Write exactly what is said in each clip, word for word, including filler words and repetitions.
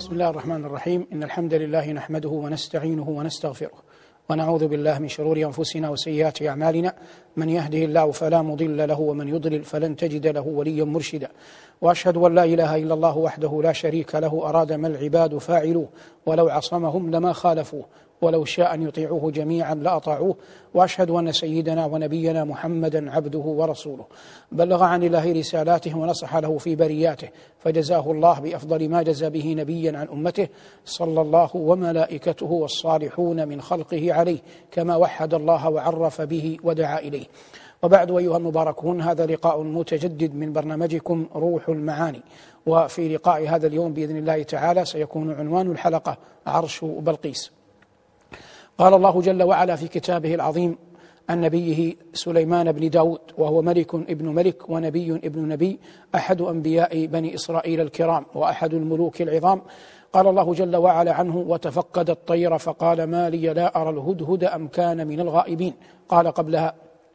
بسم الله الرحمن الرحيم. إن الحمد لله نحمده ونستعينه ونستغفره ونعوذ بالله من شرور أنفسنا وسيئات أعمالنا. من يهده الله فلا مضل له ومن يضلل فلن تجد له وليا مرشدا. وأشهد أن لا إله إلا الله وحده لا شريك له أراد ما العباد فاعلوه ولو عصمهم لما خالفوه ولو شاء أن يطيعوه جميعا لأطاعوه. وأشهد أن سيدنا ونبينا محمدا عبده ورسوله بلغ عن الله رسالاته ونصح له في برياته، فجزاه الله بأفضل ما جزى به نبيا عن أمته، صلى الله وملائكته والصالحون من خلقه عليه كما وحد الله وعرف به ودعا إليه. وبعد أيها المباركون، هذا لقاء متجدد من برنامجكم روح المعاني. وفي لقاء هذا اليوم بإذن الله تعالى سيكون عنوان الحلقة عرش بلقيس. قال الله جل وعلا في كتابه العظيم عن نبيه سليمان بن داود، وهو ملك ابن ملك ونبي ابن نبي، أحد أنبياء بني إسرائيل الكرام وأحد الملوك العظام. قال الله جل وعلا عنه: وتفقد الطير فقال ما لي لا أرى الهدهد أم كان من الغائبين. قال قبلها: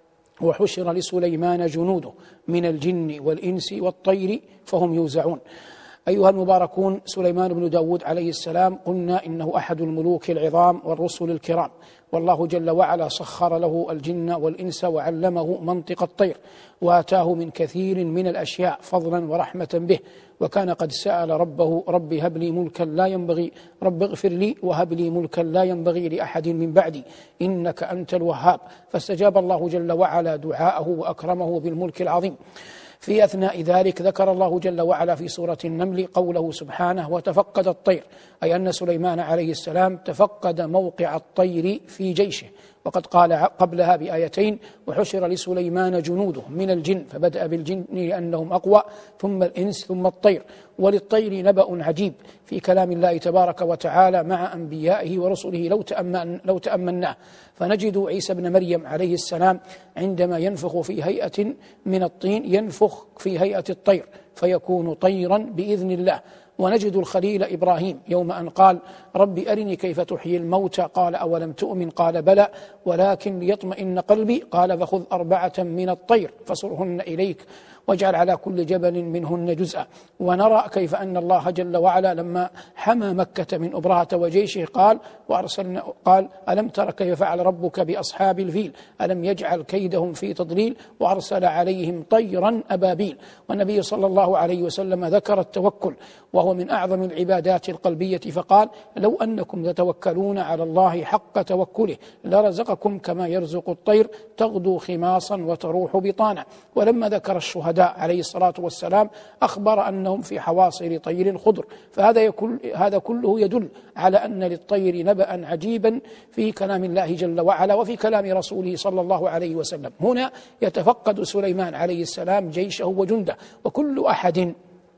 وحشر لسليمان جنوده من الجن والإنس والطير فهم يوزعون. أيها المباركون، سليمان بن داود عليه السلام قلنا إنه أحد الملوك العظام والرسل الكرام، والله جل وعلا سخر له الجن والإنس وعلمه منطق الطير، وآتاه من كثير من الأشياء فضلا ورحمة به. وكان قد سأل ربه: رب هب لي ملكا لا ينبغي رب اغفر لي وهب لي ملكا لا ينبغي لأحد من بعدي إنك أنت الوهاب. فاستجاب الله جل وعلا دعاءه وأكرمه بالملك العظيم. في أثناء ذلك ذكر الله جل وعلا في سورة النمل قوله سبحانه: وتفقد الطير، أي أن سليمان عليه السلام تفقد موقع الطير في جيشه. وقد قال قبلها بآيتين: وحشر لسليمان جنوده من الجن، فبدأ بالجن لأنهم أقوى، ثم الإنس، ثم الطير. وللطير نبأ عجيب في كلام الله تبارك وتعالى مع أنبيائه ورسله لو تأمن لو تأمناه، فنجد عيسى بن مريم عليه السلام عندما ينفخ في هيئة من الطين ينفخ في هيئة الطير فيكون طيرا بإذن الله. ونجد الخليل إبراهيم يوم أن قال: رب أرني كيف تحيي الموتى، قال أولم تؤمن، قال بلى ولكن ليطمئن قلبي، قال فخذ أربعة من الطير فصرهن إليك واجعل على كل جبل منهن جزءا. ونرى كيف أن الله جل وعلا لما حمى مكة من أبرهة وجيشه قال وأرسلنا قال ألم تر كيف فعل ربك بأصحاب الفيل ألم يجعل كيدهم في تضليل وأرسل عليهم طيرا أبابيل. والنبي صلى الله عليه وسلم ذكر التوكل، وهو من أعظم العبادات القلبية، فقال: لو أنكم تتوكلون على الله حق توكله لرزقكم كما يرزق الطير تغدو خماصا وتروح بطانا. ولما ذكر الشهداء عليه الصلاة والسلام أخبر أنهم في حواصل طير خضر. فهذا يكل هذا كله يدل على أن للطير نبأ عجيبا في كلام الله جل وعلا وفي كلام رسوله صلى الله عليه وسلم. هنا يتفقد سليمان عليه السلام جيشه وجنده، وكل أحد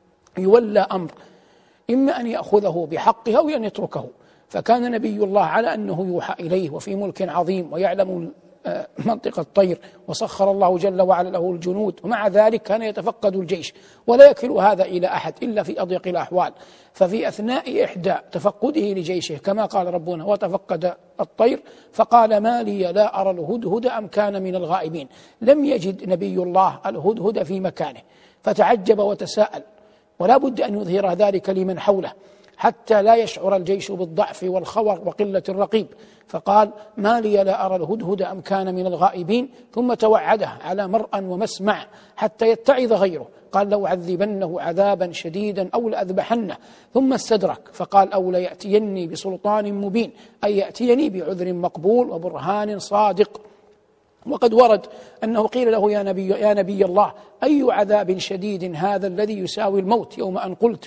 يولى أمر إما أن يأخذه بحقه أو أن يتركه. فكان نبي الله على أنه يوحى إليه وفي ملك عظيم ويعلم منطق الطير، وسخر الله جل وعلا له الجنود، ومع ذلك كان يتفقد الجيش ولا يكل هذا إلى أحد إلا في أضيق الأحوال. ففي أثناء إحدى تفقده لجيشه كما قال ربنا: وتفقد الطير فقال ما لي لا أرى الهدهد أم كان من الغائبين. لم يجد نبي الله الهدهد في مكانه فتعجب وتساءل، ولا بد أن يظهر ذلك لمن حوله حتى لا يشعر الجيش بالضعف والخور وقلة الرقيب. فقال: ما لي لا أرى الهدهد أم كان من الغائبين، ثم توعده على مرأى ومسمع حتى يتعظ غيره. قال: لو عذبنه عذابا شديدا أو لأذبحنه. ثم استدرك فقال: أو ليأتيني بسلطان مبين، أي يأتيني بعذر مقبول وبرهان صادق. وقد ورد أنه قيل له: يا نبي, يا نبي الله، أي عذاب شديد هذا الذي يساوي الموت، يوم أن قلت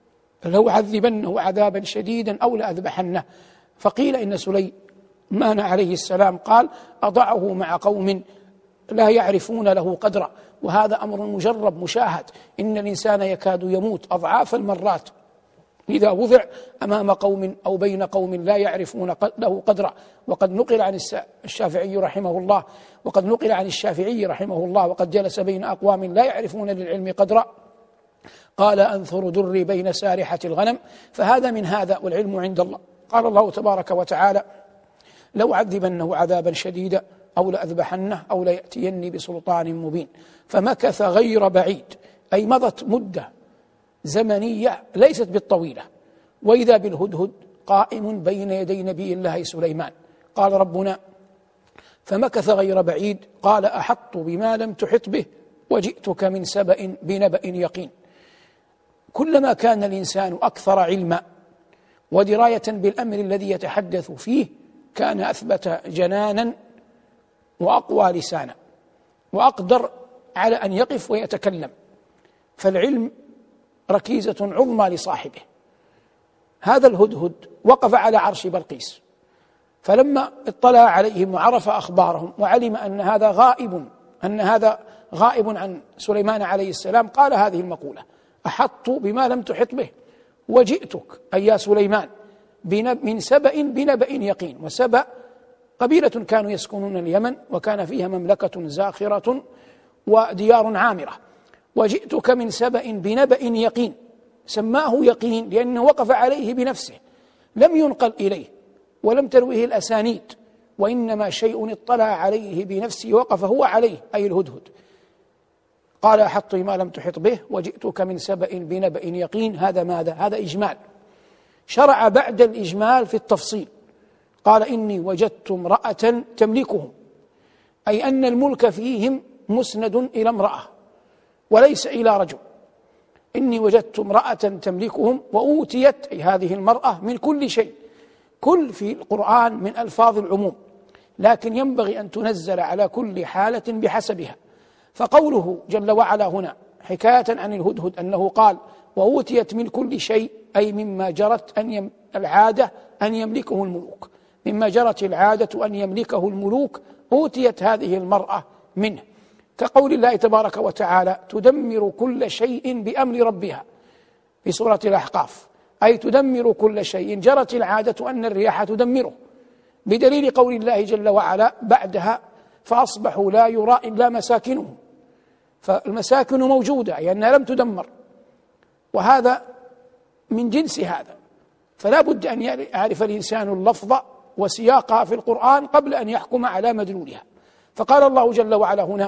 لو عذبنه عذابا شديدا أو لأذبحنه. فقيل إن سليمان عليه السلام قال: أضعه مع قوم لا يعرفون له قدرا. وهذا أمر مجرب مشاهد، إن الإنسان يكاد يموت أضعاف المرات إذا وضع أمام قوم أو بين قوم لا يعرفون له قدرا. وقد نقل عن الشافعي رحمه الله وقد نقل عن الشافعي رحمه الله وقد جلس بين أقوام لا يعرفون للعلم قدرا، قال: أنثر دري بين سارحة الغنم. فهذا من هذا، والعلم عند الله. قال الله تبارك وتعالى: لو عذبنه عذابا شديدا أو لأذبحنه أو ليأتيني بسلطان مبين. فمكث غير بعيد، أي مضت مدة زمنية ليست بالطويلة، وإذا بالهدهد قائم بين يدي نبي الله سليمان. قال ربنا: فمكث غير بعيد قال: أحطت بما لم تحط به وجئتك من سبأ بنبأ يقين. كلما كان الإنسان أكثر علما ودراية بالأمر الذي يتحدث فيه كان أثبت جنانا وأقوى لسانا وأقدر على أن يقف ويتكلم. فالعلم ركيزة عظمى لصاحبه. هذا الهدهد وقف على عرش بلقيس، فلما اطلع عليهم وعرف أخبارهم وعلم أن هذا غائب أن هذا غائب عن سليمان عليه السلام قال هذه المقولة: أحطت بما لم تحط به وجئتك أي يا سليمان من سبأ بنبأ يقين. وسبأ قبيلة كانوا يسكنون اليمن وكان فيها مملكة زاخرة وديار عامرة. وجئتك من سبأ بنبأ يقين، سماه يقين لأنه وقف عليه بنفسه، لم ينقل إليه ولم ترويه الأسانيد، وإنما شيء اطلع عليه بنفسه وقف هو عليه، أي الهدهد. قال: أحط ما لم تحط به وجئتك من سبأ بنبأ يقين. هذا ماذا؟ هذا إجمال. شرع بعد الإجمال في التفصيل، قال: إني وجدت امرأة تملكهم، أي أن الملك فيهم مسند إلى امرأة وليس إلى رجل. إني وجدت امرأة تملكهم وأوتيت، أي هذه المرأة، من كل شيء. كل في القرآن من ألفاظ العموم، لكن ينبغي أن تنزل على كل حالة بحسبها. فقوله جل وعلا هنا حكاية عن الهدهد أنه قال: وأوتيت من كل شيء، أي مما جرت أن يم العادة أن يملكه الملوك، مما جرت العادة أن يملكه الملوك أوتيت هذه المرأة منه. كقول الله تبارك وتعالى: تدمر كل شيء بأمر ربها في سورة الأحقاف، أي تدمر كل شيء جرت العادة أن الرياح تدمره، بدليل قول الله جل وعلا بعدها: فأصبحوا لا يرى إلا مساكنهم. فالمساكن موجودة، أي أنها لم تدمر، وهذا من جنس هذا. فلا بد أن يعرف الإنسان اللفظ وسياقها في القرآن قبل أن يحكم على مدلولها. فقال الله جل وعلا هنا: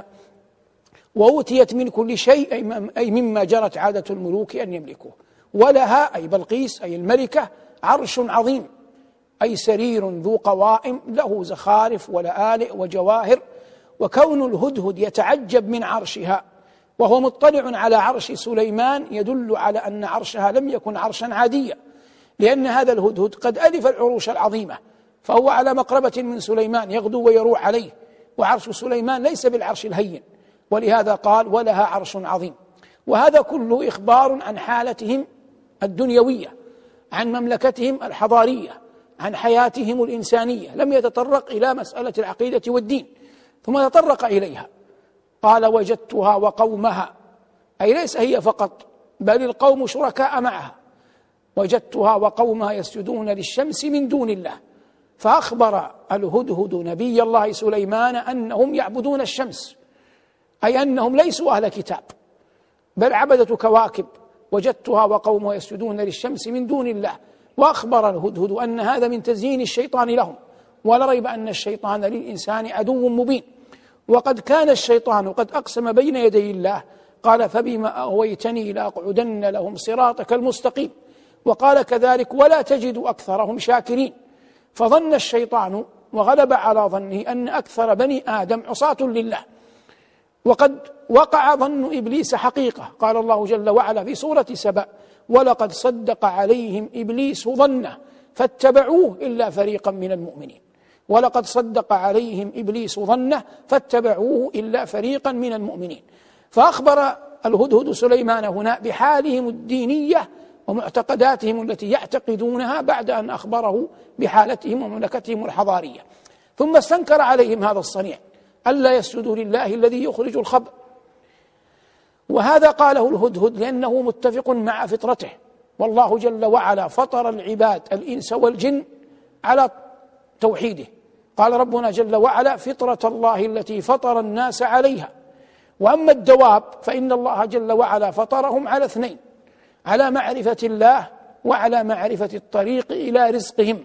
وأوتيت من كل شيء، أي مما جرت عادة الملوك أن يملكوه. ولها، أي بلقيس أي الملكة، عرش عظيم، أي سرير ذو قوائم له زخارف ولآلئ وجواهر. وكون الهدهد يتعجب من عرشها وهو مطلع على عرش سليمان يدل على أن عرشها لم يكن عرشا عاديا، لأن هذا الهدهد قد ألف العروش العظيمة، فهو على مقربة من سليمان يغدو ويروح عليه، وعرش سليمان ليس بالعرش الهين، ولهذا قال: ولها عرش عظيم. وهذا كله إخبار عن حالتهم الدنيوية، عن مملكتهم الحضارية، عن حياتهم الإنسانية، لم يتطرق إلى مسألة العقيدة والدين، ثم تطرق إليها. قال: وجدتها وقومها، أي ليس هي فقط بل القوم شركاء معها. وجدتها وقومها يسجدون للشمس من دون الله. فأخبر الهدهد نبي الله سليمان أنهم يعبدون الشمس، أي أنهم ليسوا أهل كتاب بل عبدة كواكب. وجدتها وقومها يسجدون للشمس من دون الله. وأخبر الهدهد أن هذا من تزيين الشيطان لهم، ولا ريب أن الشيطان للإنسان عدو مبين. وقد كان الشيطان قد أقسم بين يدي الله، قال: فبما أغويتني لأقعدن لهم صراطك المستقيم. وقال كذلك: ولا تجد أكثرهم شاكرين. فظن الشيطان وغلب على ظنه أن أكثر بني آدم عصاة لله، وقد وقع ظن إبليس حقيقة. قال الله جل وعلا في سورة سبأ: ولقد صدق عليهم إبليس ظنه فاتبعوه إلا فريقا من المؤمنين. ولقد صدق عليهم إبليس ظنه فاتبعوه إلا فريقا من المؤمنين. فأخبر الهدهد سليمان هنا بحالهم الدينية ومعتقداتهم التي يعتقدونها بعد أن أخبره بحالتهم ومملكتهم الحضارية. ثم استنكر عليهم هذا الصنيع، ألا يسجدوا لله الذي يخرج الخبء. وهذا قاله الهدهد لأنه متفق مع فطرته، والله جل وعلا فطر العباد الإنس والجن على توحيده. قال ربنا جل وعلا: فطرة الله التي فطر الناس عليها. وأما الدواب فإن الله جل وعلا فطرهم على اثنين: على معرفة الله وعلى معرفة الطريق إلى رزقهم.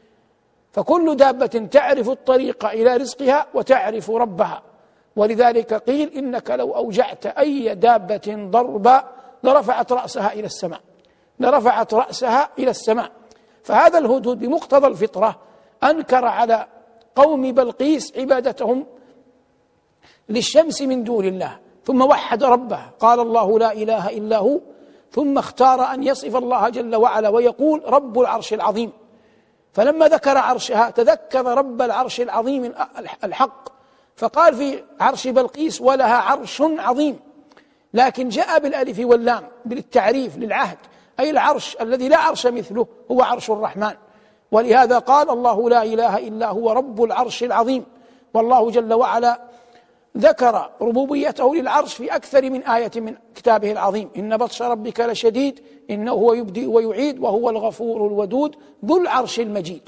فكل دابة تعرف الطريق إلى رزقها وتعرف ربها. ولذلك قيل: إنك لو أوجعت أي دابة ضربا لرفعت رأسها إلى السماء. لرفعت رأسها إلى السماء. فهذا الهدهد بمقتضى الفطرة أنكر على قوم بلقيس عبادتهم للشمس من دون الله، ثم وحد ربه، قال الله لا إله إلا هو، ثم اختار أن يصف الله جل وعلا ويقول رب العرش العظيم. فلما ذكر عرشها تذكر رب العرش العظيم الحق، فقال في عرش بلقيس ولها عرش عظيم، لكن جاء بالألف واللام بالتعريف للعهد، أي العرش الذي لا عرش مثله هو عرش الرحمن. ولهذا قال الله لا إله إلا هو رب العرش العظيم. والله جل وعلا ذكر ربوبيته للعرش في أكثر من آية من كتابه العظيم، إن بطش ربك لشديد إنه هو يبدئ ويعيد وهو الغفور الودود ذو العرش المجيد.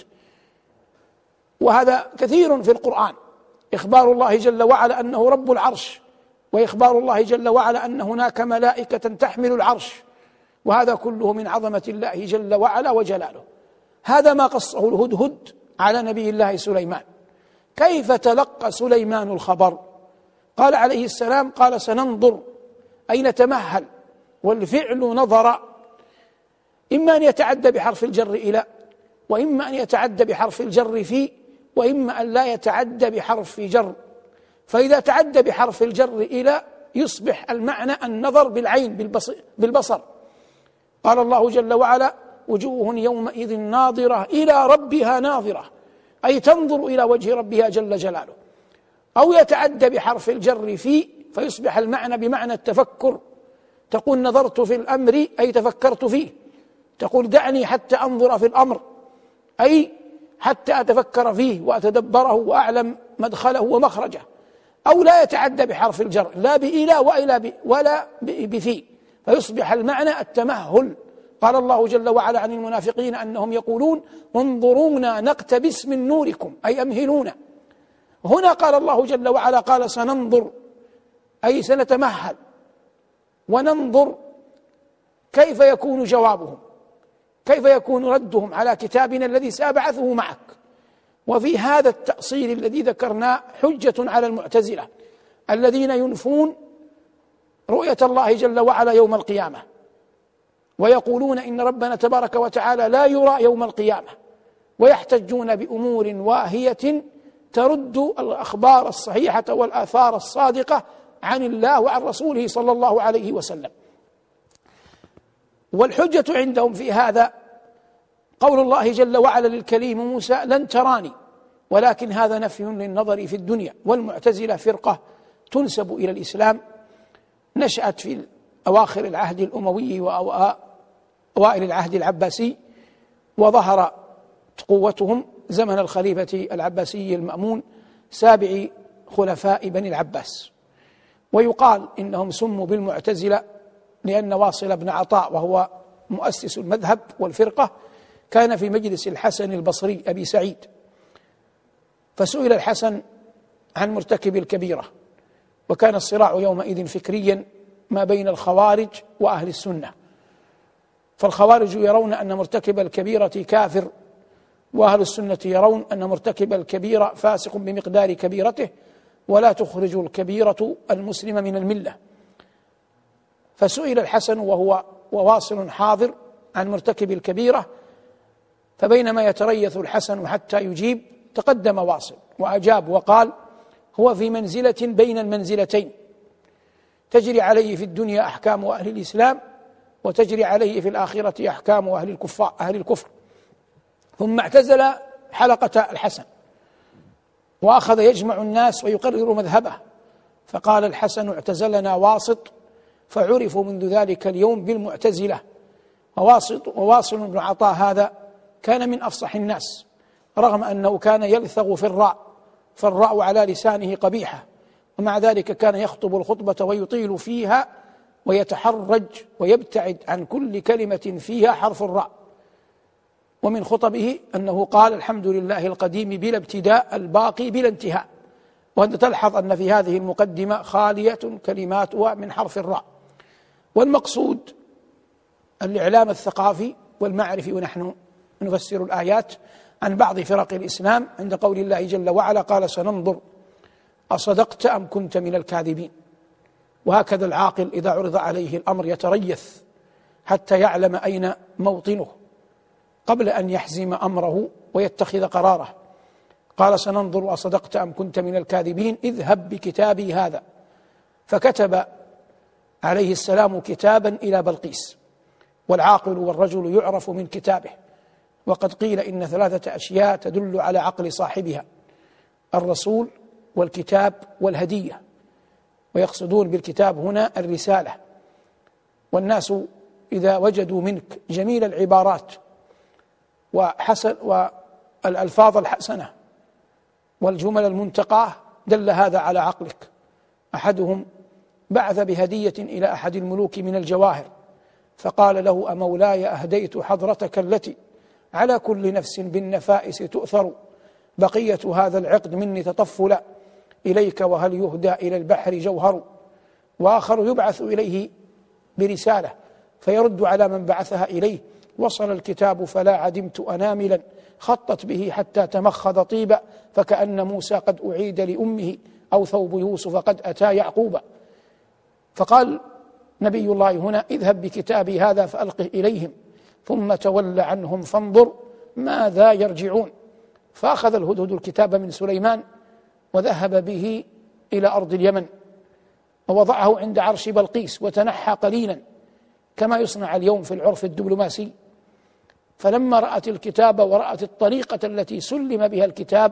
وهذا كثير في القرآن، إخبار الله جل وعلا أنه رب العرش، وإخبار الله جل وعلا أن هناك ملائكة تحمل العرش، وهذا كله من عظمة الله جل وعلا وجلاله. هذا ما قصه الهدهد على نبي الله سليمان. كيف تلقى سليمان الخبر؟ قال عليه السلام قال سننظر أي نتمهل، والفعل نظر إما أن يتعدى بحرف الجر إلى، وإما أن يتعدى بحرف الجر في، وإما أن لا يتعدى بحرف جر. فإذا تعدى بحرف الجر إلى يصبح المعنى النظر بالعين بالبصر. قال الله جل وعلا وجوه يومئذ ناظرة إلى ربها ناظرة، أي تنظر إلى وجه ربها جل جلاله. أو يتعدى بحرف الجر في فيصبح المعنى بمعنى التفكر، تقول نظرت في الأمر أي تفكرت فيه، تقول دعني حتى أنظر في الأمر أي حتى أتفكر فيه وأتدبره وأعلم مدخله ومخرجه. أو لا يتعدى بحرف الجر لا بإلى وإلى ولا بفي، فيصبح المعنى التمهل. قال الله جل وعلا عن المنافقين أنهم يقولون انظرونا نقتبس من نوركم أي أمهلونا. هنا قال الله جل وعلا قال سننظر أي سنتمهل وننظر كيف يكون جوابهم، كيف يكون ردهم على كتابنا الذي سأبعثه معك. وفي هذا التأصيل الذي ذكرناه حجة على المعتزلة الذين ينفون رؤية الله جل وعلا يوم القيامة، ويقولون إن ربنا تبارك وتعالى لا يرى يوم القيامة، ويحتجون بأمور واهية ترد الأخبار الصحيحة والآثار الصادقة عن الله وعن رسوله صلى الله عليه وسلم. والحجة عندهم في هذا قول الله جل وعلا للكليم موسى لن تراني، ولكن هذا نفي للنظر في الدنيا. والمعتزلة فرقة تنسب إلى الإسلام، نشأت في أواخر العهد الأموي وأوائل العهد العباسي، وظهر قوتهم زمن الخليفة العباسي المأمون سابع خلفاء بني العباس. ويقال إنهم سموا بالمعتزلة لأن واصل بن عطاء وهو مؤسس المذهب والفرقة كان في مجلس الحسن البصري أبي سعيد، فسئل الحسن عن مرتكب الكبيرة، وكان الصراع يومئذ فكريا ما بين الخوارج وأهل السنة. فالخوارج يرون أن مرتكب الكبيرة كافر، وأهل السنة يرون أن مرتكب الكبيرة فاسق بمقدار كبيرته، ولا تخرج الكبيرة المسلم من الملة. فسئل الحسن وهو وواصل حاضر عن مرتكب الكبيرة، فبينما يتريث الحسن حتى يجيب تقدم واصل وأجاب وقال هو في منزلة بين المنزلتين، تجري عليه في الدنيا أحكام أهل الإسلام، وتجري عليه في الآخرة أحكام أهل الكفار أهل الكفر. ثم اعتزل حلقة الحسن وأخذ يجمع الناس ويقرر مذهبه، فقال الحسن اعتزلنا واسط، فعرفوا منذ ذلك اليوم بالمعتزلة. وواصل, وواصل بن عطاء هذا كان من أفصح الناس، رغم أنه كان يلثغ في الراء، فالراء على لسانه قبيحة، ومع ذلك كان يخطب الخطبة ويطيل فيها ويتحرج ويبتعد عن كل كلمة فيها حرف الراء. ومن خطبه أنه قال الحمد لله القديم بلا ابتداء الباقي بلا انتهاء. وأنت تلحظ أن في هذه المقدمة خالية كلماتها من حرف الراء. والمقصود الإعلام الثقافي والمعرفي، ونحن نفسر الآيات عن بعض فرق الإسلام عند قول الله جل وعلا قال سننظر أصدقت أم كنت من الكاذبين. وهكذا العاقل إذا عرض عليه الأمر يتريث حتى يعلم أين موطنه قبل أن يحزم أمره ويتخذ قراره. قال سننظر أصدقت أم كنت من الكاذبين اذهب بكتابي هذا. فكتب عليه السلام كتابا إلى بلقيس، والعاقل والرجل يعرف من كتابه. وقد قيل إن ثلاثة أشياء تدل على عقل صاحبها: الرسول والكتاب والهدية. ويقصدون بالكتاب هنا الرسالة. والناس إذا وجدوا منك جميل العبارات وحسن والألفاظ الحسنة والجمل المنتقاه دل هذا على عقلك. أحدهم بعث بهدية إلى أحد الملوك من الجواهر، فقال له: أمولاي أهديت حضرتك التي على كل نفس بالنفائس تؤثر، بقية هذا العقد مني تطفلا إليك، وهل يهدى إلى البحر جوهر. وآخر يبعث إليه برسالة فيرد على من بعثها إليه: وصل الكتاب فلا عدمت أناملا خطت به حتى تمخض طيبا، فكأن موسى قد أعيد لأمه أو ثوب يوسف قد أتى يعقوبا. فقال نبي الله هنا: اذهب بكتابي هذا فألقه إليهم ثم تول عنهم فانظر ماذا يرجعون. فأخذ الهدهد الكتاب من سليمان وذهب به إلى أرض اليمن ووضعه عند عرش بلقيس وتنحى قليلا كما يصنع اليوم في العرف الدبلوماسي. فلما رأت الكتاب ورأت الطريقة التي سلم بها الكتاب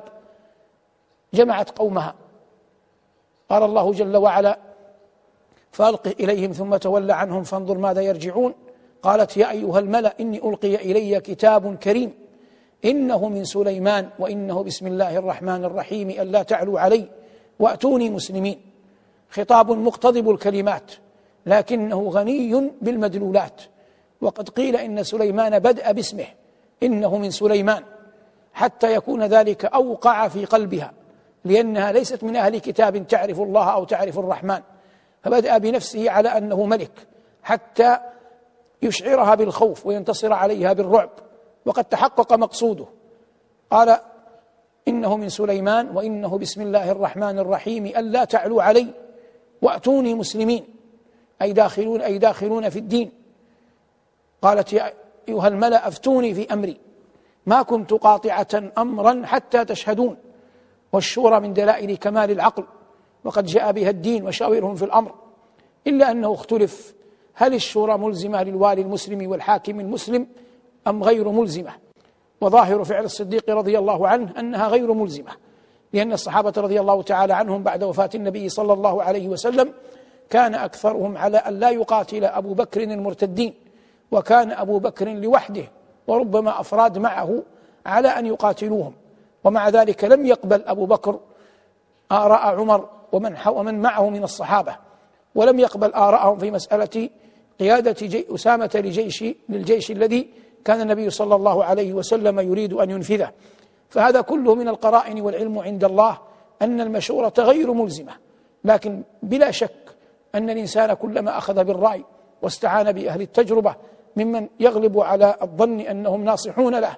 جمعت قومها. قال الله جل وعلا: فألقه إليهم ثم تولى عنهم فانظر ماذا يرجعون. قالت: يا أيها الملأ إني ألقي إلي كتاب كريم إنه من سليمان وإنه بسم الله الرحمن الرحيم ألا تعلوا علي وأتوني مسلمين. خطاب مقتضب الكلمات لكنه غني بالمدلولات. وقد قيل إن سليمان بدأ باسمه إنه من سليمان حتى يكون ذلك أوقع في قلبها، لأنها ليست من أهل كتاب تعرف الله أو تعرف الرحمن، فبدأ بنفسه على أنه ملك حتى يشعرها بالخوف وينتصر عليها بالرعب، وقد تحقق مقصوده. قال: إنه من سليمان وإنه بسم الله الرحمن الرحيم ألا تعلوا علي وأتوني مسلمين، أي داخلون أي داخلون في الدين. قالت: يا أيها الملأ أفتوني في أمري ما كنت قاطعة أمرا حتى تشهدون. والشورى من دلائل كمال العقل، وقد جاء بها الدين وشاورهم في الأمر، إلا أنه اختلف هل الشورى ملزمة للوالي المسلم والحاكم المسلم أم غير ملزمة. وظاهر فعل الصديق رضي الله عنه أنها غير ملزمة، لأن الصحابة رضي الله تعالى عنهم بعد وفاة النبي صلى الله عليه وسلم كان أكثرهم على أن لا يقاتل أبو بكر المرتدين، وكان أبو بكر لوحده وربما أفراد معه على أن يقاتلوهم. ومع ذلك لم يقبل أبو بكر آراء عمر ومن, ومن معه من الصحابة، ولم يقبل آراءهم في مسألة قيادة جي أسامة لجيش للجيش الذي كان النبي صلى الله عليه وسلم يريد أن ينفذه. فهذا كله من القرائن، والعلم عند الله أن المشورة غير ملزمة، لكن بلا شك أن الإنسان كلما أخذ بالرأي واستعان بأهل التجربة ممن يغلب على الظن أنهم ناصحون له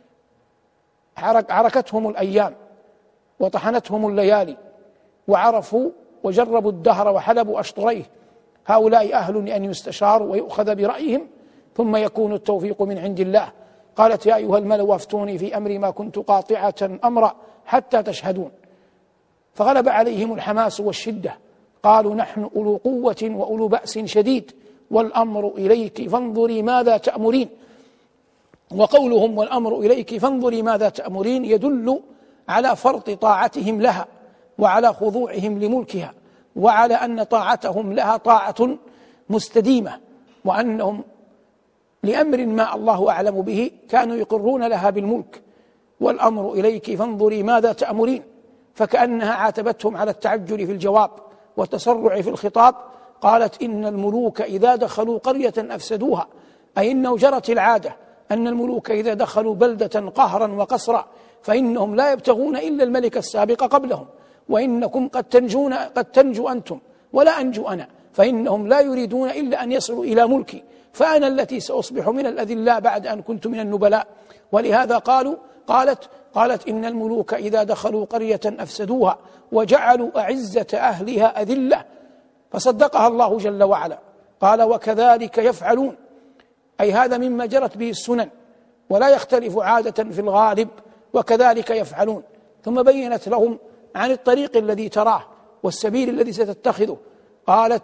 عركتهم الأيام وطحنتهم الليالي وعرفوا وجربوا الدهر وحلبوا أشطريه. هؤلاء أهل لأن يستشاروا ويؤخذ برأيهم ثم يكون التوفيق من عند الله. قالت: يا أيها الملأ أفتوني في أمري ما كنت قاطعة أمرا حتى تشهدون. فغلب عليهم الحماس والشدة، قالوا: نحن أولو قوة وأولو بأس شديد والأمر إليك فانظري ماذا تأمرين. وقولهم والأمر إليك فانظري ماذا تأمرين يدل على فرط طاعتهم لها وعلى خضوعهم لملكها، وعلى أن طاعتهم لها طاعة مستديمة، وأنهم لأمر ما الله أعلم به كانوا يقرون لها بالملك. والأمر إليك فانظري ماذا تأمرين، فكأنها عاتبتهم على التعجل في الجواب والتسرع في الخطاب. قالت: إن الملوك إذا دخلوا قرية أفسدوها، أي إنه جرت العادة أن الملوك إذا دخلوا بلدة قهرا وقصرا فإنهم لا يبتغون إلا الملك السابق قبلهم، وإنكم قد تنجون قد تنجو أنتم ولا أنجو أنا، فإنهم لا يريدون إلا أن يصلوا إلى ملكي، فأنا التي سأصبح من الأذلاء بعد أن كنت من النبلاء. ولهذا قالوا قالت قالت إن الملوك إذا دخلوا قرية أفسدوها وجعلوا أعزة أهلها أذلة. فصدقها الله جل وعلا، قال: وكذلك يفعلون. أي هذا مما جرت به السنن ولا يختلف عادة في الغالب، وكذلك يفعلون. ثم بينت لهم عن الطريق الذي تراه والسبيل الذي ستتخذه. قالت: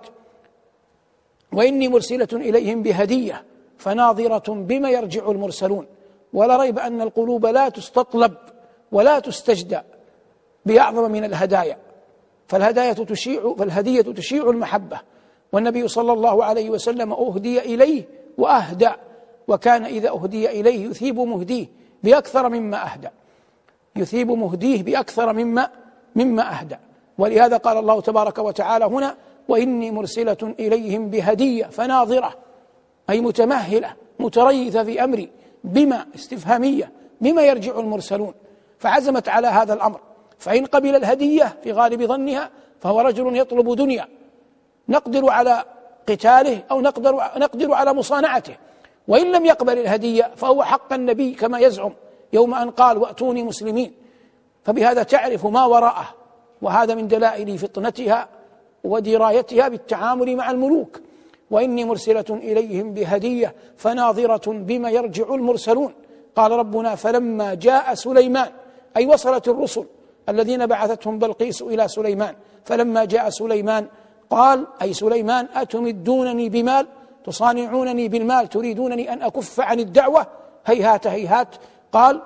وإني مرسلة إليهم بهدية فناظرة بما يرجع المرسلون. ولا ريب أن القلوب لا تستطلب ولا تستجدى بأعظم من الهدايا، فالهداية تشيع فالهدية تشيع المحبة، والنبي صلى الله عليه وسلم أهدي إليه وأهدى، وكان إذا أهدي إليه يثيب مهديه بأكثر مما أهدى يثيب مهديه بأكثر مما مما أهدى. ولهذا قال الله تبارك وتعالى هنا: وإني مرسلة إليهم بهدية فناظرة، أي متمهلة متريثة في أمري، بما استفهامية، بما يرجع المرسلون، فعزمت على هذا الأمر. فإن قبل الهدية في غالب ظنها فهو رجل يطلب دنيا نقدر على قتاله أو نقدر, نقدر على مصانعته، وإن لم يقبل الهدية فهو حق النبي كما يزعم يوم أن قال: وأتوني مسلمين. فبهذا تعرف ما وراءه، وهذا من دلائل فطنتها ودرايتها بالتعامل مع الملوك. وإني مرسلة إليهم بهدية فناظرة بما يرجع المرسلون. قال ربنا: فلما جاء سليمان، أي وصلت الرسل الذين بعثتهم بلقيس إلى سليمان، فلما جاء سليمان قال، أي سليمان: أتمدونني بمال، تصانعونني بالمال، تريدونني أن أكف عن الدعوة؟ هيهات هيهات. قال: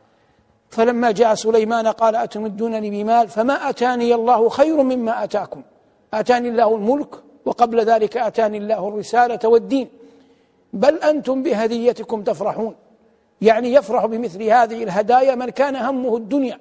فلما جاء سليمان قال: أتمدونني بمال فما أتاني الله خير مما أتاكم، أتاني الله الملك، وقبل ذلك أتاني الله الرسالة والدين، بل أنتم بهديتكم تفرحون. يعني يفرح بمثل هذه الهدايا من كان همه الدنيا.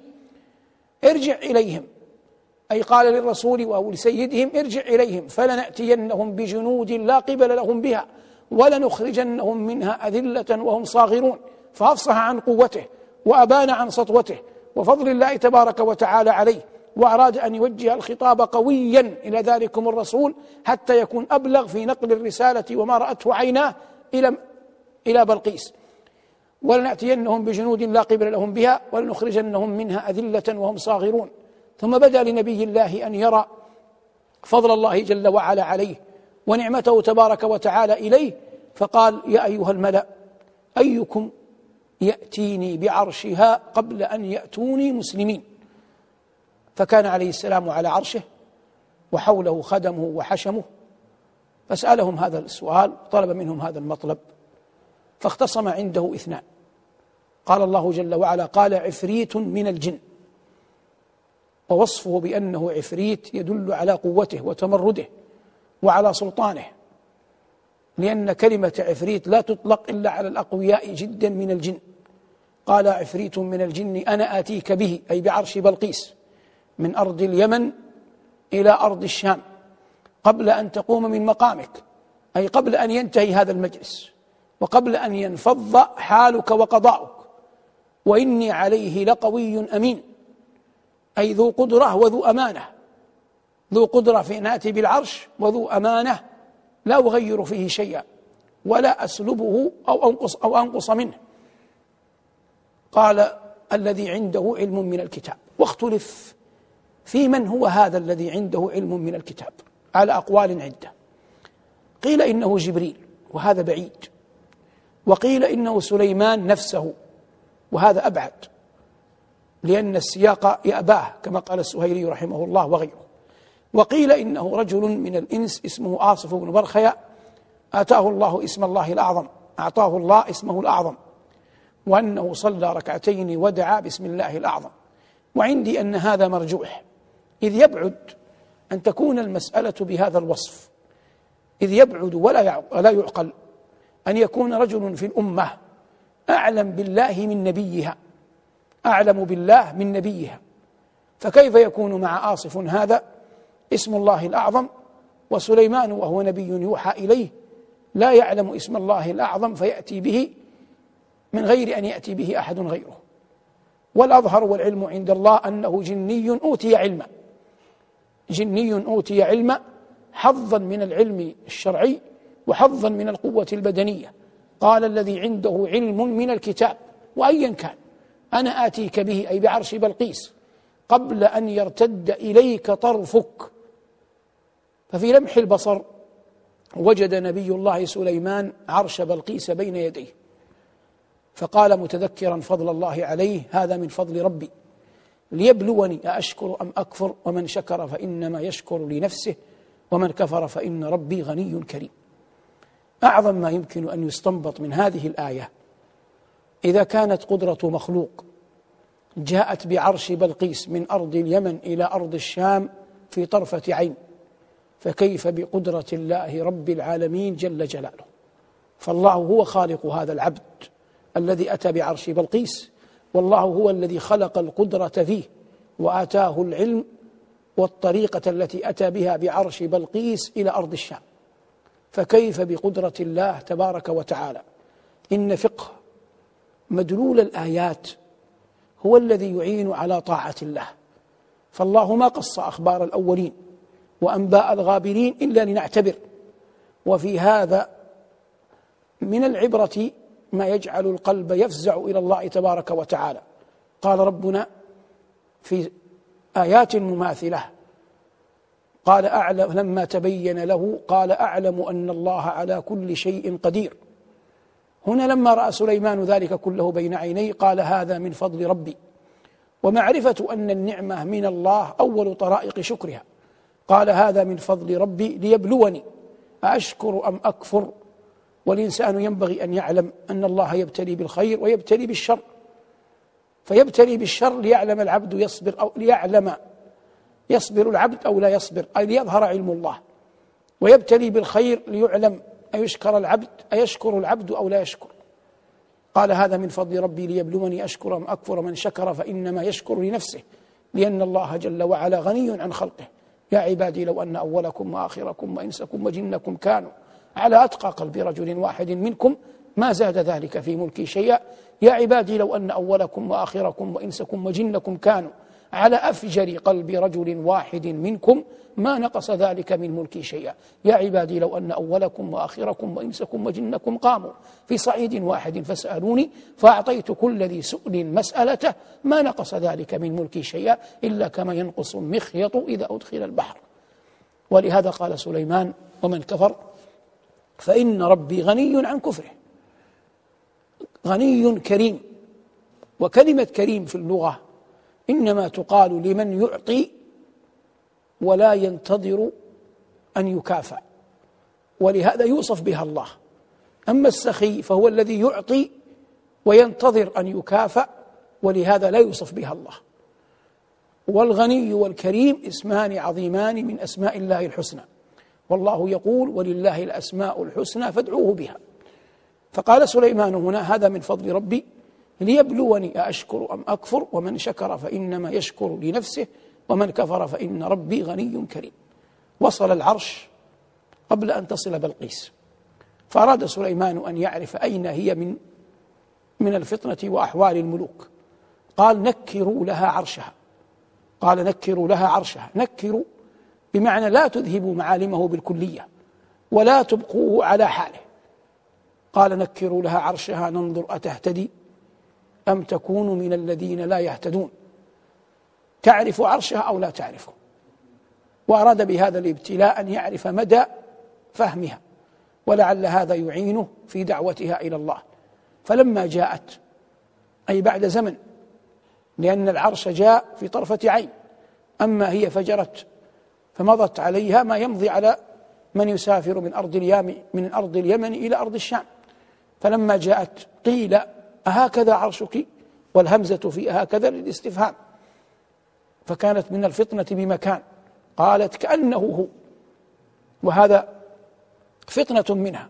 ارجع إليهم، أي قال للرسول أو لسيدهم: ارجع إليهم فلنأتينهم بجنود لا قبل لهم بها ولنخرجنهم منها أذلة وهم صاغرون. فأفصح عن قوته وأبان عن سطوته وفضل الله تبارك وتعالى عليه، وأراد أن يوجه الخطاب قويا إلى ذلكم الرسول حتى يكون أبلغ في نقل الرسالة وما رأته عيناه إلى إلى بلقيس. ولنأتينهم بجنود لا قبل لهم بها ولنخرجنهم منها أذلة وهم صاغرون. ثم بدأ لنبي الله أن يرى فضل الله جل وعلا عليه ونعمته تبارك وتعالى إليه، فقال: يا أيها الملأ أيكم يأتيني بعرشها قبل أن يأتوني مسلمين. فكان عليه السلام على عرشه وحوله خدمه وحشمه، فسألهم هذا السؤال، طلب منهم هذا المطلب، فاختصم عنده اثنان. قال الله جل وعلا: قال عفريت من الجن. ووصفه بأنه عفريت يدل على قوته وتمرده وعلى سلطانه، لأن كلمة عفريت لا تطلق إلا على الأقوياء جدا من الجن. قال عفريت من الجن أنا آتيك به، أي بعرش بلقيس، من أرض اليمن إلى أرض الشام قبل أن تقوم من مقامك، أي قبل أن ينتهي هذا المجلس وقبل أن ينفض حالك وقضاؤك. وإني عليه لقوي أمين، أي ذو قدرة وذو أمانة، ذو قدرة في أن آتي بالعرش وذو أمانة لا أغير فيه شيئا ولا أسلبه أو أنقص, أو أنقص منه. قال: الذي عنده علم من الكتاب. واختلف في من هو هذا الذي عنده علم من الكتاب على أقوال عدة. قيل إنه جبريل وهذا بعيد، وقيل إنه سليمان نفسه وهذا أبعد، لأن السياق يأباه كما قال السهيلي رحمه الله وغيره. وقيل إنه رجل من الإنس اسمه آصف بن برخيا، آتاه الله اسم الله الأعظم أعطاه الله اسمه الأعظم، وأنه صلى ركعتين ودعا باسم الله الأعظم. وعندي أن هذا مرجوح، إذ يبعد أن تكون المسألة بهذا الوصف، إذ يبعد ولا ولا يعقل أن يكون رجل في الأمة أعلم بالله من نبيها، أعلم بالله من نبيها، فكيف يكون مع آصف هذا اسم الله الأعظم، وسليمان وهو نبي يوحى إليه لا يعلم اسم الله الأعظم فيأتي به من غير أن يأتي به أحد غيره؟ والأظهر والعلم عند الله أنه جني أوتي علما، جني أوتي علما، حظا من العلم الشرعي وحظا من القوة البدنية. قال: الذي عنده علم من الكتاب، وأيا كان، أنا آتيك به، أي بعرش بلقيس، قبل أن يرتد إليك طرفك. ففي لمح البصر وجد نبي الله سليمان عرش بلقيس بين يديه، فقال متذكرا فضل الله عليه: هذا من فضل ربي ليبلوني أأشكر أم أكفر، ومن شكر فإنما يشكر لنفسه ومن كفر فإن ربي غني كريم. أعظم ما يمكن أن يستنبط من هذه الآية: إذا كانت قدرة مخلوق جاءت بعرش بلقيس من أرض اليمن إلى أرض الشام في طرفة عين، فكيف بقدرة الله رب العالمين جل جلاله؟ فالله هو خالق هذا العبد الذي أتى بعرش بلقيس، والله هو الذي خلق القدرة فيه وآتاه العلم والطريقة التي أتى بها بعرش بلقيس إلى أرض الشام، فكيف بقدرة الله تبارك وتعالى؟ إن فقه مدلول الآيات هو الذي يعين على طاعة الله، فالله ما قص أخبار الأولين وأنباء الغابرين إلا لنعتبر، وفي هذا من العبرة ما يجعل القلب يفزع إلى الله تبارك وتعالى. قال ربنا في آيات مماثلة: قال أعلم لما تبين له قال أعلم أن الله على كل شيء قدير. هنا لما رأى سليمان ذلك كله بين عينيه قال: هذا من فضل ربي. ومعرفة أن النعمة من الله أول طرائق شكرها، قال: هذا من فضل ربي ليبلوني أأشكر أم أكفر. والإنسان ينبغي أن يعلم أن الله يبتلي بالخير ويبتلي بالشر، فيبتلي بالشر ليعلم العبد يصبر أو ليعلم يصبر العبد أو لا يصبر، أي ليظهر علم الله، ويبتلي بالخير ليعلم أيشكر العبد أيشكر العبد أو لا يشكر. قال: هذا من فضل ربي ليبلوني أشكر أم أكفر، من شكر فإنما يشكر لنفسه لأن الله جل وعلا غني عن خلقه. يا عبادي لو أن أولكم وآخركم وإنسكم وجنكم كانوا على أتقى قلب رجل واحد منكم ما زاد ذلك في ملكي شيئا. يا عبادي لو أن أولكم وآخركم وإنسكم وجنكم كانوا على أفجر قلب رجل واحد منكم ما نقص ذلك من ملكي شيئا. يا عبادي لو أن أولكم وآخركم وإنسكم وجنكم قاموا في صعيد واحد فسألوني فأعطيت كل ذي سؤل مسألته ما نقص ذلك من ملكي شيئا إلا كما ينقص المخيط إذا أدخل البحر. ولهذا قال سليمان: ومن كفر فإن ربي غني عن كفره. غني كريم. وكلمة كريم في اللغة إنما تقال لمن يعطي ولا ينتظر أن يكافأ، ولهذا يوصف بها الله. أما السخي فهو الذي يعطي وينتظر أن يكافأ، ولهذا لا يوصف بها الله. والغني والكريم اسمان عظيمان من أسماء الله الحسنى، والله يقول: ولله الأسماء الحسنى فادعوه بها. فقال سليمان هنا: هذا من فضل ربي ليبلوني أأشكر أم أكفر، ومن شكر فإنما يشكر لنفسه ومن كفر فإن ربي غني كريم. وصل العرش قبل أن تصل بلقيس، فأراد سليمان أن يعرف أين هي من من الفطنة وأحوال الملوك. قال: نكروا لها عرشها. قال: نكروا لها عرشها. نكروا بمعنى لا تذهبوا معالمه بالكلية ولا تبقوه على حاله. قال: نكروا لها عرشها ننظر أتهتدي أم تكون من الذين لا يهتدون. تعرف عرشها أو لا تعرفه. وأراد بهذا الابتلاء أن يعرف مدى فهمها، ولعل هذا يعينه في دعوتها إلى الله. فلما جاءت، أي بعد زمن، لأن العرش جاء في طرفة عين، أما هي فجرت فمضت عليها ما يمضي على من يسافر من أرض اليمن من أرض اليمن إلى أرض الشام. فلما جاءت قيل: أهكذا عرشك؟ والهمزة في هكذا للاستفهام، فكانت من الفطنة بمكان. قالت: كأنه هو، وهذا فطنة منها.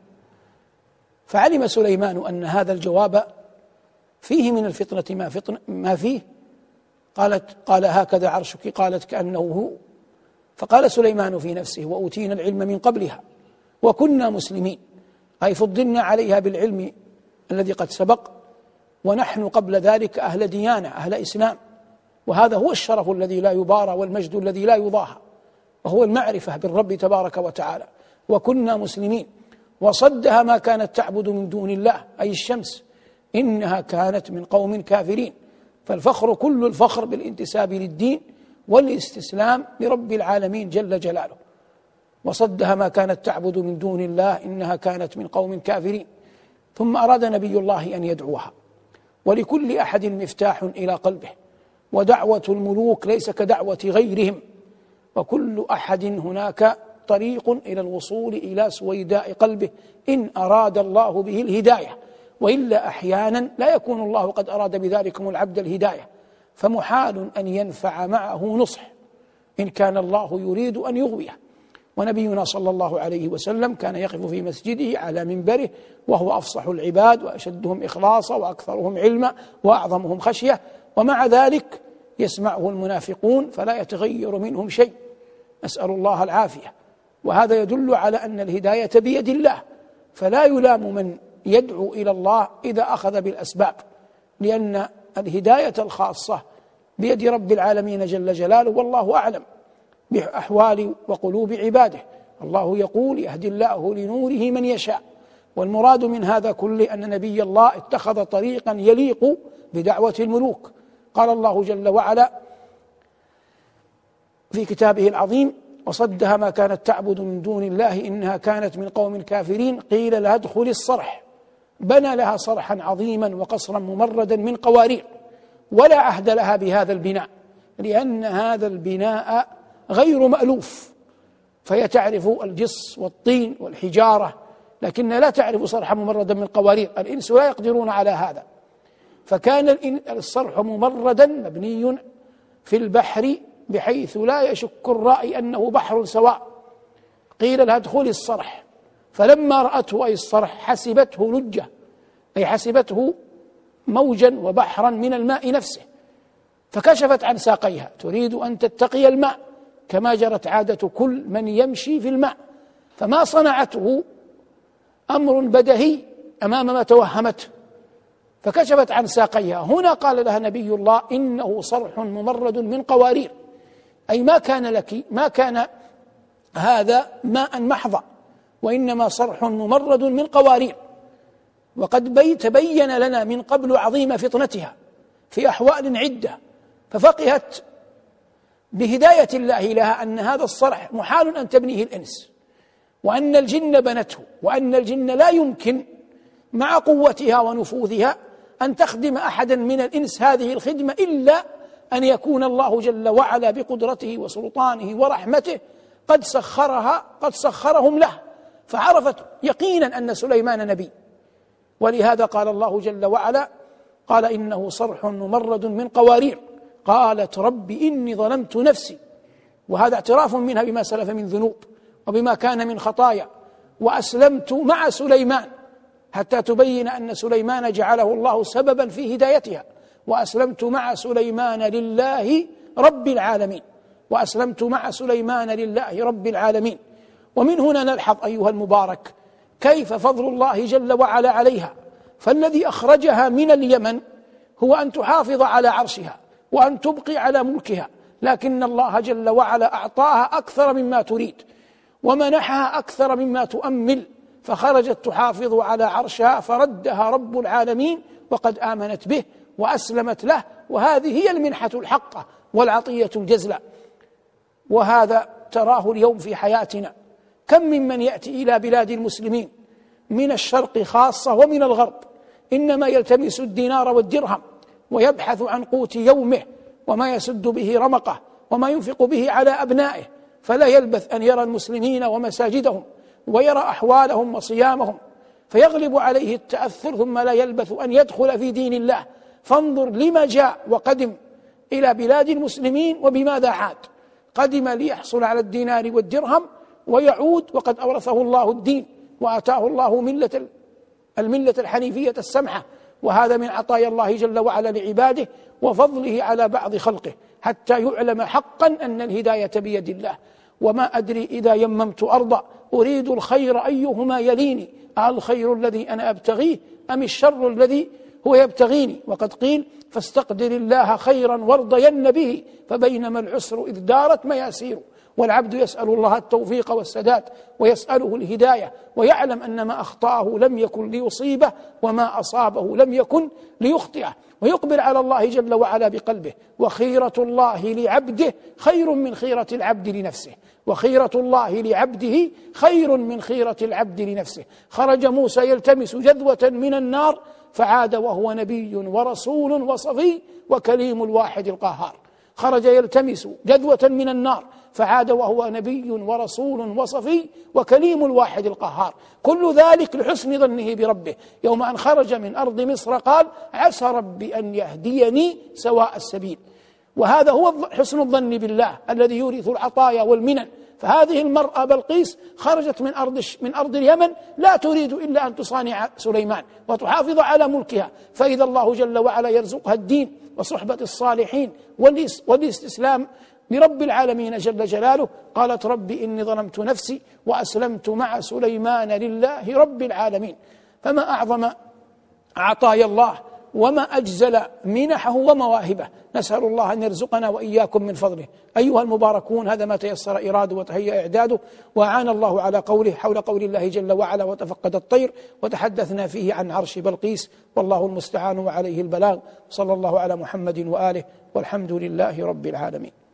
فعلم سليمان أن هذا الجواب فيه من الفطنة ما, فطن ما فيه. قالت قال: هكذا عرشك؟ قالت: كأنه هو. فقال سليمان في نفسه: وأوتينا العلم من قبلها وكنا مسلمين، أي فضلنا عليها بالعلم الذي قد سبق، ونحن قبل ذلك أهل ديانة أهل إسلام، وهذا هو الشرف الذي لا يبارى والمجد الذي لا يضاهى، وهو المعرفة بالرب تبارك وتعالى. وكنا مسلمين. وصدها ما كانت تعبد من دون الله، أي الشمس، إنها كانت من قوم كافرين. فالفخر كل الفخر بالانتساب للدين والاستسلام لرب العالمين جل جلاله. وصدها ما كانت تعبد من دون الله إنها كانت من قوم كافرين. ثم أراد نبي الله أن يدعوها، ولكل أحد مفتاح إلى قلبه، ودعوة الملوك ليس كدعوة غيرهم، وكل أحد هناك طريق إلى الوصول إلى سويداء قلبه إن أراد الله به الهداية، وإلا أحيانا لا يكون الله قد أراد بذلكم العبد الهداية، فمحال أن ينفع معه نصح إن كان الله يريد أن يغويه. ونبينا صلى الله عليه وسلم كان يقف في مسجده على منبره وهو أفصح العباد وأشدهم إخلاصا وأكثرهم علما وأعظمهم خشية، ومع ذلك يسمعه المنافقون فلا يتغير منهم شيء، نسأل الله العافية. وهذا يدل على أن الهداية بيد الله، فلا يلام من يدعو إلى الله إذا أخذ بالأسباب، لأن الهداية الخاصة بيد رب العالمين جل جلاله، والله أعلم بأحوال وقلوب عباده. الله يقول: يهدي الله لنوره من يشاء. والمراد من هذا كله أن نبي الله اتخذ طريقا يليق بدعوة الملوك. قال الله جل وعلا في كتابه العظيم: وصدها ما كانت تعبد من دون الله إنها كانت من قوم كافرين قيل لها ادخلي الصرح. بنى لها صرحا عظيما وقصرا ممردا من قوارير، ولا عهد لها بهذا البناء، لأن هذا البناء غير مألوف، فهي تعرف الجص والطين والحجارة، لكنها لا تعرف صرحا ممردا من قوارير، الإنس لا يقدرون على هذا. فكان الصرح ممردا مبني في البحر بحيث لا يشك الرائي أنه بحر سواء. قيل لها ادخلي الصرح، فلما رأته أي الصرح حسبته لجة، أي حسبته موجا وبحرا من الماء نفسه، فكشفت عن ساقيها تريد أن تتقي الماء كما جرت عادة كل من يمشي في الماء، فما صنعته أمر بدهي أمام ما توهمته، فكشفت عن ساقيها. هنا قال لها نبي الله: إنه صرح ممرد من قوارير، أي ما كان لك ما كان هذا ماء محضا، وإنما صرح ممرد من قوارير. وقد تبين لنا من قبل عظيم فطنتها في أحوال عدة، ففقهت بهداية الله لها أن هذا الصرح محال أن تبنيه الإنس، وأن الجن بنته، وأن الجن لا يمكن مع قوتها ونفوذها أن تخدم أحدا من الإنس هذه الخدمة إلا أن يكون الله جل وعلا بقدرته وسلطانه ورحمته قد سخرها قد سخرهم له، فعرفت يقينا أن سليمان نبي. ولهذا قال الله جل وعلا: قال إنه صرح ممرد من قوارير قالت رب إني ظلمت نفسي. وهذا اعتراف منها بما سلف من ذنوب وبما كان من خطايا، وأسلمت مع سليمان، حتى تبين أن سليمان جعله الله سببا في هدايتها. وأسلمت مع سليمان لله رب العالمين، وأسلمت مع سليمان لله رب العالمين. ومن هنا نلحظ أيها المبارك كيف فضل الله جل وعلا عليها، فالذي أخرجها من اليمن هو أن تحافظ على عرشها وأن تبقي على ملكها، لكن الله جل وعلا أعطاها أكثر مما تريد ومنحها أكثر مما تؤمل، فخرجت تحافظ على عرشها فردها رب العالمين وقد آمنت به وأسلمت له، وهذه هي المنحة الحقة والعطية الجزلة. وهذا تراه اليوم في حياتنا، كم ممن يأتي إلى بلاد المسلمين من الشرق خاصة ومن الغرب إنما يلتمس الدينار والدرهم ويبحث عن قوت يومه وما يسد به رمقه وما ينفق به على أبنائه، فلا يلبث أن يرى المسلمين ومساجدهم ويرى أحوالهم وصيامهم فيغلب عليه التأثر، ثم لا يلبث أن يدخل في دين الله. فانظر لما جاء وقدم إلى بلاد المسلمين وبماذا عاد. قدم ليحصل على الدينار والدرهم ويعود وقد أورثه الله الدين وآتاه الله ملة الملة الحنيفية السمحة، وهذا من عطايا الله جل وعلا لعباده وفضله على بعض خلقه، حتى يعلم حقا أن الهداية بيد الله. وما أدري إذا يممت أرضا أريد الخير أيهما يليني، الخير الذي أنا أبتغيه أم الشر الذي هو يبتغيني. وقد قيل: فاستقدر الله خيرا وارضين به، فبينما العسر إذ دارت مياسير والعبد يسأل الله التوفيق والسداد ويسأله الهداية، ويعلم أن ما أخطأه لم يكن ليصيبه وما أصابه لم يكن ليخطئه، ويقبل على الله جل وعلا بقلبه. وخيرة الله لعبده خير من خيرة العبد لنفسه، وخيرة الله لعبده خير من خيرة العبد لنفسه. خرج موسى يلتمس جذوة من النار فعاد وهو نبي ورسول وصفي وكليم الواحد القهار. خرج يلتمس جذوة من النار فعاد وهو نبي ورسول وصفي وكليم الواحد القهار. كل ذلك لحسن ظنه بربه. يوم أن خرج من أرض مصر قال: عسى ربي أن يهديني سواء السبيل. وهذا هو حسن الظن بالله الذي يورث العطايا والمنن. فهذه المرأة بلقيس خرجت من أرض من أرض اليمن لا تريد إلا أن تصانع سليمان وتحافظ على ملكها، فإذا الله جل وعلا يرزقها الدين وصحبة الصالحين والاستسلام لرب العالمين جل جلاله. قالت: ربي إني ظلمت نفسي وأسلمت مع سليمان لله رب العالمين. فما أعظم عطايا الله وما أجزل منحه ومواهبه. نسأل الله أن يرزقنا وإياكم من فضله. أيها المباركون، هذا ما تيسر إراده وتهيأ إعداده، وأعان الله على قوله حول قول الله جل وعلا: وتفقد الطير، وتحدثنا فيه عن عرش بلقيس، والله المستعان وعليه البلاغ. صلى الله على محمد وآله، والحمد لله رب العالمين.